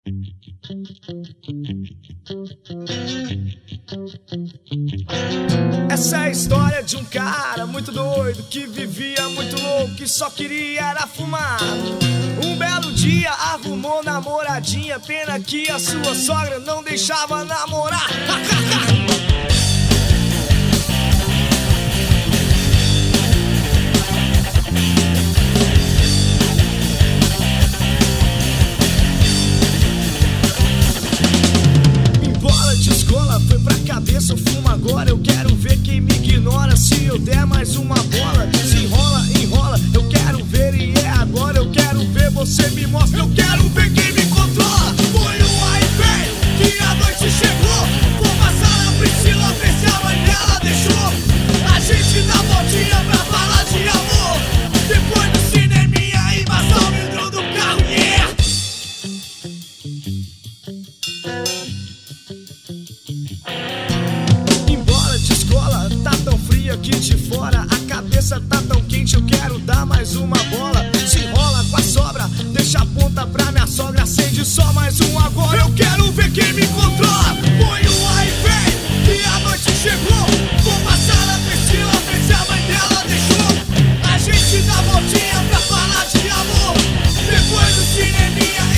Essa é a história de um cara muito doido que vivia muito louco, que só queria era fumar. Um belo dia arrumou namoradinha, pena que a sua sogra não deixava namorar. Foi pra cabeça, eu fumo agora. Eu quero ver quem me ignora. Se eu der mais uma bola, se enrola, enrola. Eu quero ver e é agora. Eu quero ver, você me mostra. Eu quero ver quem me controla. Foi um aí, vem, que a noite chegou. Vou passar na Priscila, ver se a mãe dela deixou a gente dá voltinha pra falar de amor. Depois do cineminha e embaçar o vidro do carro, yeah! Aqui de fora, a cabeça tá tão quente, eu quero dar mais uma bola. Se enrola com a sobra, deixa a ponta pra minha sogra, acende só mais um agora. Eu quero ver quem me controla. Põe um aí, vem, que a noite chegou. Vou passar na Priscila, ver se a mãe dela deixou a gente dá voltinha pra falar de amor. Depois do cineminha